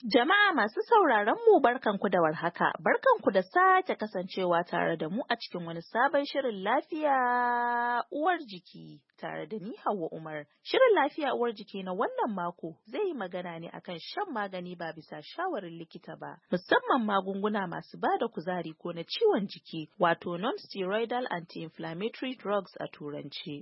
Jama'a masu sauraron mu barkanku da warhaka, barkanku da sake kasancewa tare da mu a cikin wani sabon shirin lafiya uwar jiki tare da ni Hauwa Umar. Shirin lafiya uwar jiki na wannan mako zai yi magana ne akan shan magani ba bisa shawarin likita ba, musamman magunguna masu bada kuzari ko na ciwon jiki, wato non-steroidal anti-inflammatory drugs a turanci.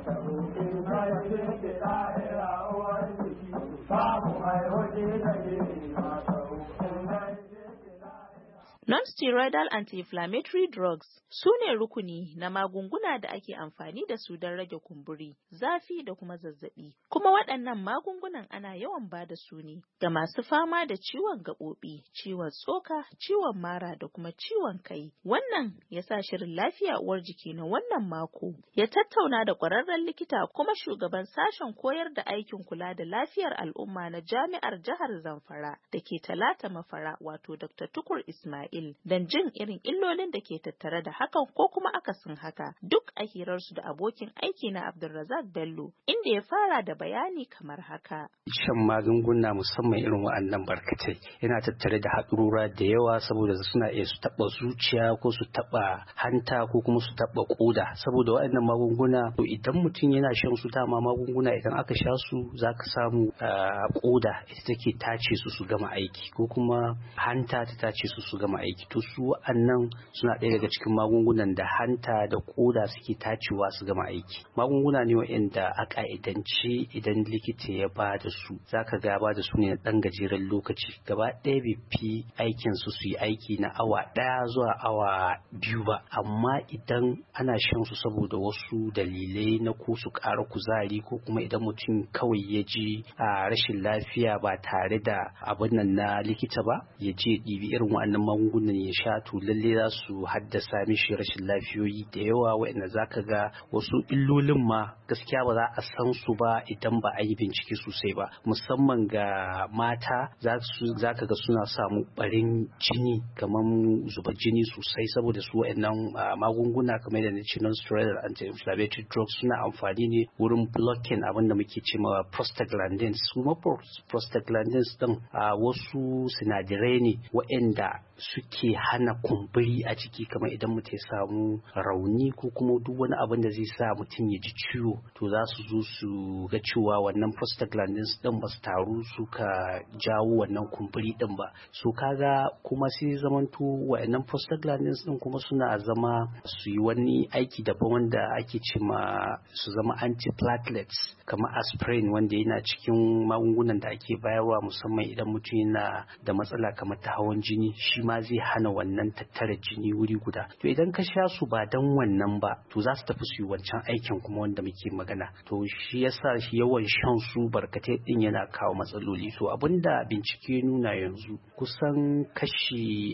Non-steroidal anti-inflammatory drugs su ne rukuni na magunguna da ake amfani da su don rage kumburi, zafi da kuma zazzabi. Kuma waɗannan magungunan ana yawan ba da su ne ga masu fama da ciwon gaɓoɓi, ciwon tsoka, ciwon mara da kuma ciwon kai. Wannan ya sa shirin lafiya uwar jiki na wannan mako ya tattauna da ƙwararren likita kuma shugaban sashen koyar da aikin kula da lafiyar al'umma na Jami'ar Jihar Zamfara da ke Talata Mafara, wato Dr. Tukur Ismail. Don jin irin illolin da ke tattare da hakan ko kuma akasin haka, duk a hirarsu da abokin aiki na Abdulrazak Bello, inda ya fara da bayani kamar haka. Shan magunguna musamman irin wa'annan barkatai yana tattare da haɗurura da yawa, saboda suna iya su taɓa zuciya ko su taɓa hanta ko kuma su taɓa ƙoda. Saboda wa'annan magunguna, to idan mutum yana shan su, dama magunguna idan aka sha su zaka samu ƙoda ita take tace su gama aiki, ko kuma hanta ta tace su gama aiki. To su wa'annan suna ɗaya daga cikin magungunan da hanta da koda suke tacewa su gama aiki. Magunguna ne waɗanda a ƙa'idance idan likita ya ba da su, zaka ga ba da su ne na ɗan gajeren lokaci, gaba ɗaya bai fi aikin su yi aiki na awa 1 zuwa awa 2 ba. Amma idan ana shan su saboda wasu dalilai na ko su ƙara kuzari, ko kuma idan mutum kawai ya ji rashin lafiya ba tare da abin nan na likita ba, ya je ɗibi irin wa'annan magungunan ya sha, to lalle za su haddasa mishi rashin lafiyoyi da yawa, waɗanda zaka ga wasu illolin ma gaskiya ba za a san su ba idan ba a yi bincike sosai ba. Musamman ga mata, zaka ga suna samu ɓarin jini, kamar zubar jini sosai, saboda su waɗannan magunguna kamar da nace non-steroidal anti-inflammatory drugs suna amfani ne wurin blocking abin da muke cewa prostaglandins. Su ma prostaglandins din wasu sinadarai ne waɗanda suke hana kumburi a jiki, kamar idan mutum ya samu rauni ko kuma duk wani abin da zai sa mutum ya ji ciwo, to za su zo su ga cewa wannan prostaglandins din ba su taru suka jawo wannan kumburi din ba. So kaga kuma sai zamanto wa'annan prostaglandins din kuma suna zama su yi wani aiki daban wanda ake ce ma su zama antiplatelets, kamar aspirin, wanda yana cikin magungunan da ake bayarwa musamman idan mutum yana da matsala kamar ta hawan jini, shi ma zai hana wannan tattara jini wuri guda. To idan ka sha su ba dan wannan ba, to za su tafi su yi wancan aikin kuma wanda muke magana. To shi yasa shi yawan shan su barkatai din yana kawo matsaloli. So abinda bincike nuna yanzu, kusan kashi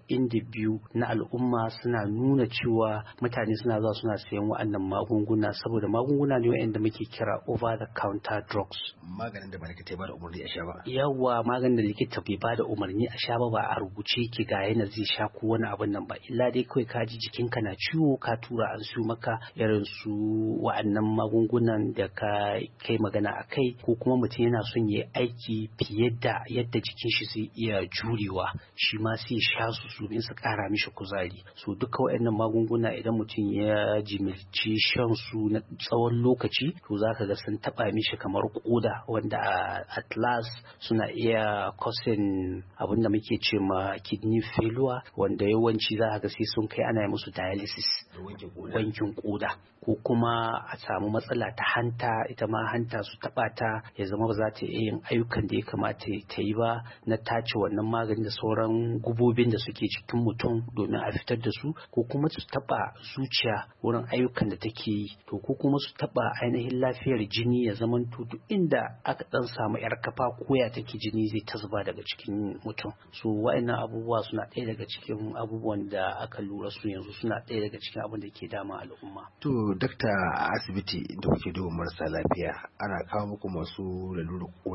42 na al'umma suna nuna cewa mutane suna zuwa suna sayan wa'annan magunguna, saboda magunguna ne wa'anda muke kira over the counter drugs. Maganin da ba likita ba da umarni a sha ba. Yawa, maganin da likita bai ba da umarni a sha ba a rubuce ki ga yana zai sha ko wani abin nan ba, illa dai kawai ka ji jikinka na ciwo, ka tura an su maka irin su wa'annan magungunan da ka kai magana a kai, ko kuma mutum yana son ya aiki fiye da yadda jikin shi zai iya jurewa, shi ma sai sha su domin su kara mishi kuzari. So duka wa'annan magunguna idan mutum ya jimilci shan su na tsawon lokaci, to zaka ga sun taba mishi kamar koda, wanda at last suna iya causing abin da muke ce ma kidney failure, wanda yawanci za ga sai sun kai ana yi musu dialysis, wankin koda, ko kuma a samu matsala ta hanta, ita ma hanta su taba ta ya zama ba za ta iya yin ayyukan da ya kamata ta yi ba na tace wannan magani da sauran gubobin da suke cikin mutum domin a fitar da su, ko kuma su taba zuciya wurin ayyukan da take yi, to ko kuma su taba ainihin lafiyar jini, ya zama duk inda aka dan samu yar kafa koya take jini zai ta zuba daga cikin mutum. So wa'annan abubuwa suna ɗaya daga cikin abubuwan da aka lura su yanzu, suna ɗaya daga cikin abin da ke dama al'umma. To dakta, a asibiti da kuke duba marasa lafiya ana kawo muku masu lalurar koda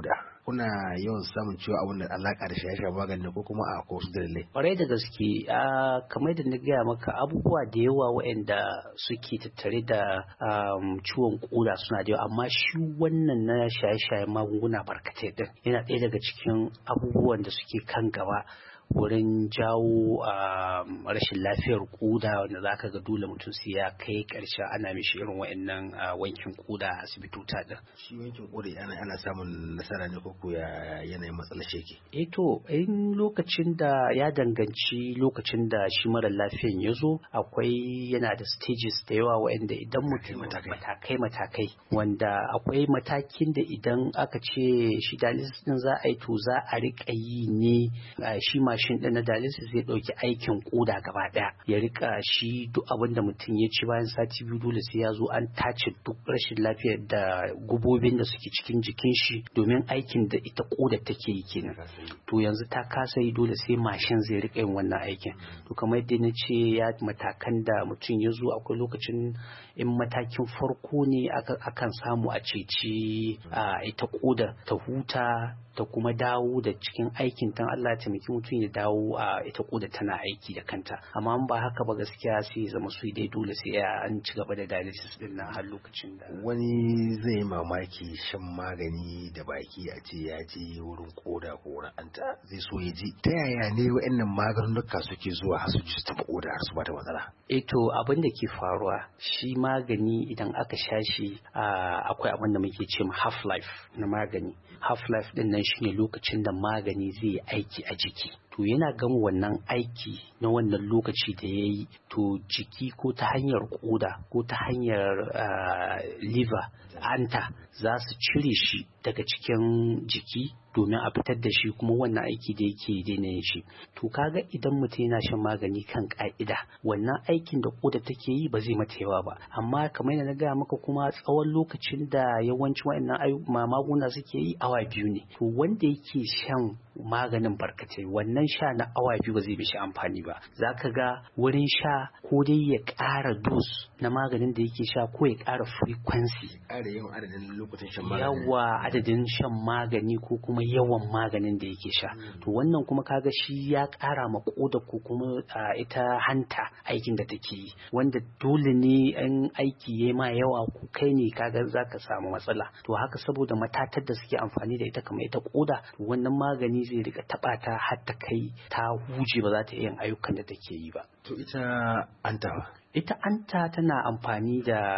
kuna yawan samun ciwo abin da alaka da shaye-shayen magani ko kuma a ko wasu dalilai? Kwarai da gaske, kamar da na gaya maka abubuwa da yawa waɗanda suke tattare da ciwon koda suna da yawa, amma shi wannan na shaye-shayen magunguna barkatai din yana ɗaya daga cikin abubuwan da suke kan gaba wurin jawo rashin lafiyar koda, wanda za ka ga dole mutum sai ya kai ƙarshen ana mishi irin wa'annan wankin koda a asibitota din. Shi wankin koda ana samun nasara ne ko ya yanayin matsalar sheke? To in lokacin da ya danganci lokacin da shi mara lafiyan ya zo, akwai yana da stages da yawa wa'anda idan mutum matakai wanda akwai matakin da idan aka ce shi dialysis din za a yi, to za a riƙa yi ne shi mashin din na dialysis zai ɗauki aikin koda gaba ɗaya ya rika shi duk abin da mutum ya ci bayan sati biyu dole sai ya zo an tace duk rashin lafiyar da gubobin da suke cikin jikin shi domin aikin da ita koda take yi kenan. To yanzu ta kasa yi, dole sai mashin zai rika yin wannan aikin. To kamar yadda na ce ya matakan da mutum ya zo, akwai lokacin in matakin farko ne akan samu a ceci ita koda ta huta ta kuma dawo da cikin aikin tan Allah ya taimaki mutum ya dawo ita koda tana aiki da kanta. Amma ba haka ba gaskiya sai zama su dai dole sai an ci gaba da dialysis din nan har lokacin da wani zai yi mamaki shan magani da baki a ce ya je wurin koda ko wurin anta zai so ya ji ta yaya ne wa'annan maganunuka suke zuwa har su ji su taba koda har su bata matsala. To abin da ke faruwa shi magani idan aka sha shi akwai abin da muke ce ma half life na magani. Half life din nan shine lokacin da magani zai aiki a jiki. To yana gama wannan aiki na wannan lokaci da ya yi, to jiki ko ta hanyar koda ko ta hanyar liver anta za su cire shi daga cikin jiki domin a fitar da shi, kuma wannan aiki da yake daina yin shi. To kaga idan mutum yana shan magani kan ka'ida, wannan aikin da koda take yi ba zai mata yawa ba. Amma kamar yadda na gaya maka kuma tsawon lokacin da yawancin wa'annan magunguna suke yi awa 2 ne. To wanda yake shan maganin barkatai, wannan sha na awa 2 ba zai mishi amfani ba. Za ka ga wurin sha ko dai ya ƙara dose na maganin da yake sha ko ya ƙara frequency, ƙara yawan adadin lokacin shan magani, yawa adadin shan magani ko kuma yawan maganin da yake sha. To wannan kuma kaga shi ya ƙara ma koda ko kuma ita hanta aikin da take yi, wanda dole ne an aiki ya ma yawa ko kai ne kaga za ka samu matsala. To haka saboda matatar da suke amfani da ita kamar ita koda, wannan magani zai rika taɓa ta har ta kai ta huje ba za ta iya yin ayyukan da take yi ba. To ita anta Ita anta tana amfani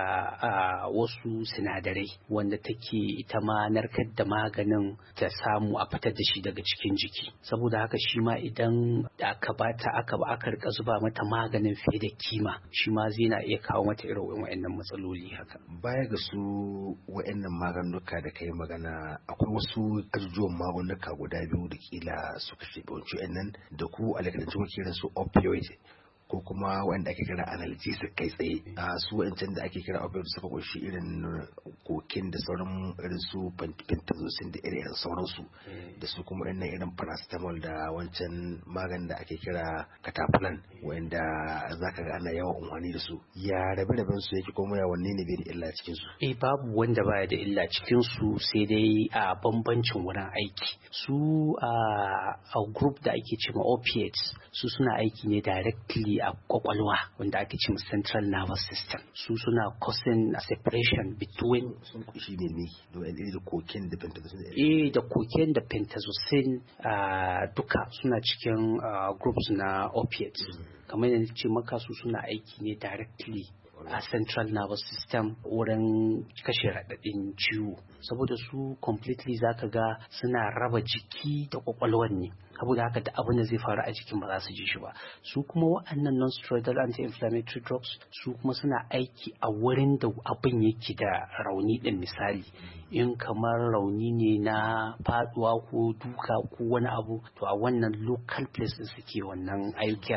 da wasu sinadarai wanda take ita ma narkar da maganin ta samu a fitar da shi daga cikin jiki. Saboda haka shi ma idan aka rika zuba mata maganin fiye da kima, shi ma zai na iya kawo mata irin wa'annan matsaloli haka. Baya ga su wa'annan maganuka da kai magana, akwai wasu ajujuwan magunguka guda biyu da kila suka shafi wancan nan da ku a likitance kuke kiran su opioid ko kuma wanda ake kira analgesic kai tsaye. Su wancan da ake kira opioid suka kunshi irin kokin da sauran irin su pentazocin da irin sauransu, da su kuma irin paracetamol da wancan maganin da ake kira cataplan wanda zaka ga ana yawan amfani da su. Ya rabe-raben su yake kuma ya wanne ne bai da illa cikin su? Babu wanda baya da illa cikin su, sai dai a bambancin wurin aiki. Su a group da ake cewa opiates, su suna aiki ne directly a kwakwalwa wanda ake cewa central nervous system. Su suna causing separation between sun kushi ne da cocaine da pentazocin. Da cocaine da pentazocin duka suna cikin groups na opiates. Kamar yadda ce maka, su suna aiki ne directly a central nervous system wurin kashe raɗaɗin ciwo. Saboda su completely zaka ga suna raba jiki da kwakwalwar ne, saboda haka da abin da zai faru a jikin ba za su ji shi ba. Su kuma wa'annan non-steroidal anti-inflammatory drugs, su kuma suna aiki a wurin da abin yake da rauni din. Misali, in kamar rauni ne na faduwa ko duka ko wani abu, to a wannan local place din suke wannan ayyuka.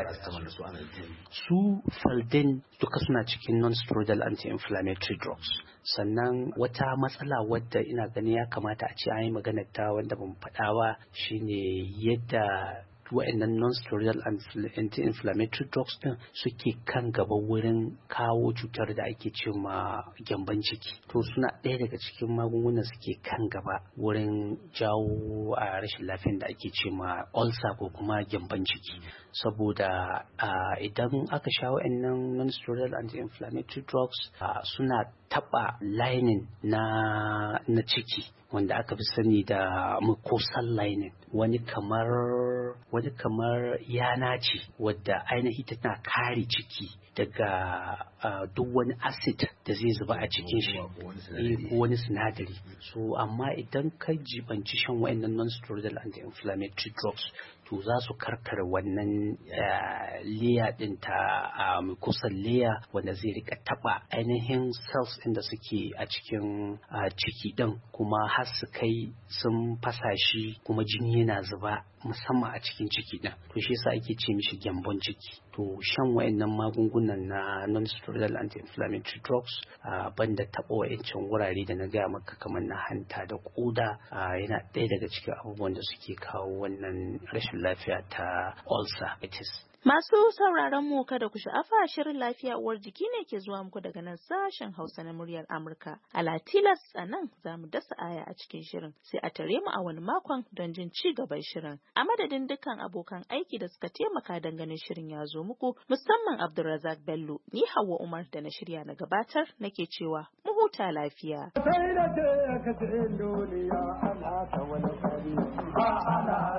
Su Faldin duka suna cikin non-steroidal anti-inflammatory drugs. Sannan wata matsala wadda ina gani ya kamata a ce an yi maganar ta wanda ban faɗa ba, shine yadda waɗannan non-steroidal anti-inflammatory drugs din suke kan gaba wurin kawo cutar da ake ce ma gyamban ciki. To suna ɗaya daga cikin magungunan suke kan gaba wurin jawo a rashin lafiyar da ake ce ma ulcer ko kuma gyamban ciki. Saboda idan aka sha waɗannan non-steroidal anti-inflammatory drugs suna taɓa lining na ciki wanda aka fi sani da mucosal lining, wani kamar yana ce wadda ainihi tana kare ciki daga duk wani acid da zai zuba a cikin shi ko wani sinadari. So amma idan ka jibanci shan wa'annan non-steroidal anti-inflammatory drugs to za su karkare wannan layer din ta mucosal layer wanda zai rika taba ainihin cells din da suke a cikin ciki din, kuma har su kai sun fasa shi kuma jini yana zuba musamman a cikin ciki din. To shi yasa ake ce mishi gyambon ciki. To shan wayannan magungunan na non-steroidal anti-inflammatory drugs banda taɓa wayancan wurare da na gaya maka kamar na hanta da koda yana ɗaya daga cikin abubuwan da suke kawo wannan rashin lafiya ta ulcer. Masu sauraron mu kada ku sha'afa, shirin lafiya uwar jiki ne ke zuwa muku daga nan sashen Hausa na muryar Amurka. A Latilas a nan za mu dasa aya a cikin shirin, sai a tare mu a wani makon don jin ci gaban shirin. A madadin dukkan abokan aiki da suka taimaka don ganin shirin ya zo muku, musamman Abdulrazak Bello, ni Hauwa Umar da na shirya na gabatar nake cewa mu huta lafiya.